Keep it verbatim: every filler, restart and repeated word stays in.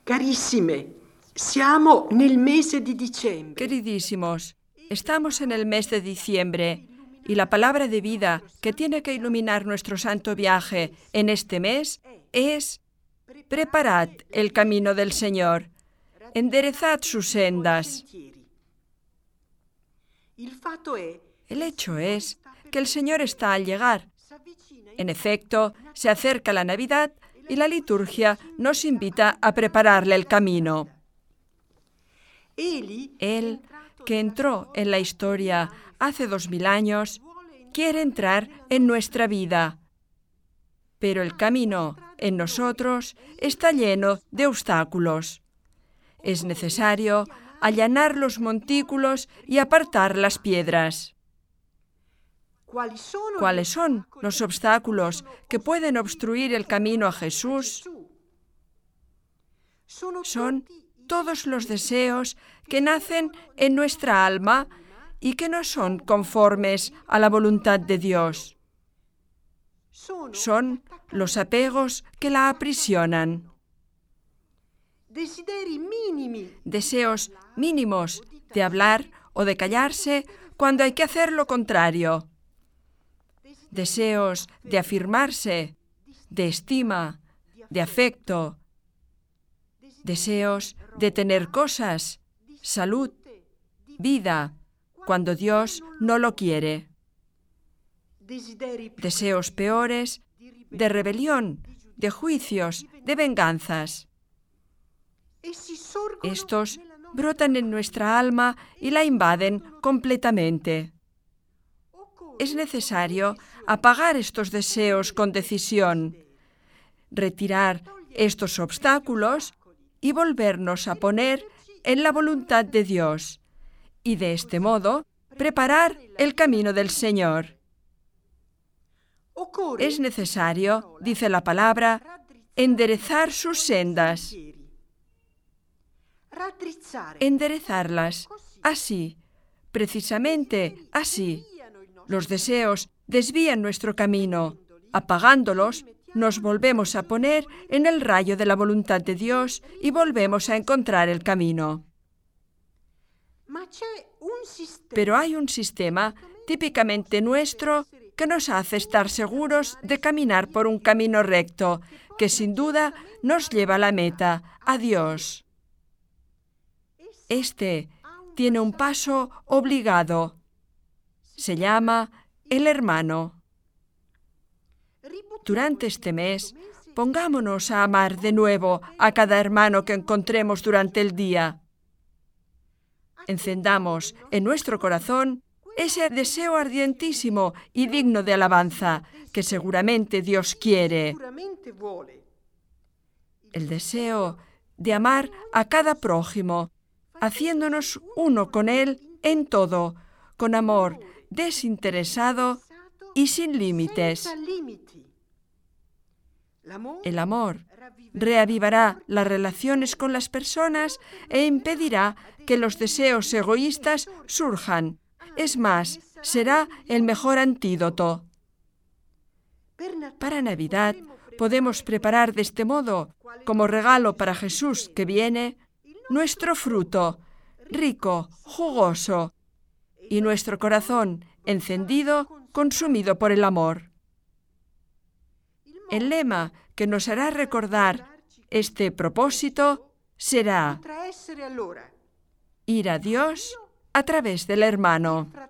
Carissime, siamo nel mese di dicembre. Queridísimos, estamos en el mes de diciembre y la palabra de vida que tiene que iluminar nuestro santo viaje en este mes es: preparad el camino del Señor, enderezad sus sendas. El hecho es que el Señor está al llegar. En efecto, se acerca la Navidad y la liturgia nos invita a prepararle el camino. Él, que entró en la historia hace dos mil años, quiere entrar en nuestra vida. Pero el camino en nosotros está lleno de obstáculos. Es necesario allanar los montículos y apartar las piedras. ¿Cuáles son los obstáculos que pueden obstruir el camino a Jesús? Son todos los deseos que nacen en nuestra alma y que no son conformes a la voluntad de Dios. Son los apegos que la aprisionan. Deseos mínimos de hablar o de callarse cuando hay que hacer lo contrario. Deseos de afirmarse, de estima, de afecto. Deseos de tener cosas, salud, vida, cuando Dios no lo quiere. Deseos peores de rebelión, de juicios, de venganzas. Estos brotan en nuestra alma y la invaden completamente. Es necesario apagar estos deseos con decisión, retirar estos obstáculos y volvernos a poner en la voluntad de Dios, y de este modo preparar el camino del Señor. Es necesario, dice la palabra, enderezar sus sendas. Enderezarlas, así, precisamente así. Los deseos desvían nuestro camino. Apagándolos, nos volvemos a poner en el rayo de la voluntad de Dios y volvemos a encontrar el camino. Pero hay un sistema típicamente nuestro que nos hace estar seguros de caminar por un camino recto, que sin duda nos lleva a la meta, a Dios. Este tiene un paso obligado. Se llama el hermano. Durante este mes, pongámonos a amar de nuevo a cada hermano que encontremos durante el día. Encendamos en nuestro corazón ese deseo ardientísimo y digno de alabanza que seguramente Dios quiere. El deseo de amar a cada prójimo, haciéndonos uno con él en todo, con amor desinteresado y sin límites. El amor reavivará las relaciones con las personas e impedirá que los deseos egoístas surjan. Es más, será el mejor antídoto. Para Navidad podemos preparar de este modo, como regalo para Jesús que viene, nuestro fruto, rico, jugoso, y nuestro corazón encendido, consumido por el amor. El lema que nos hará recordar este propósito será: ir a Dios a través del hermano.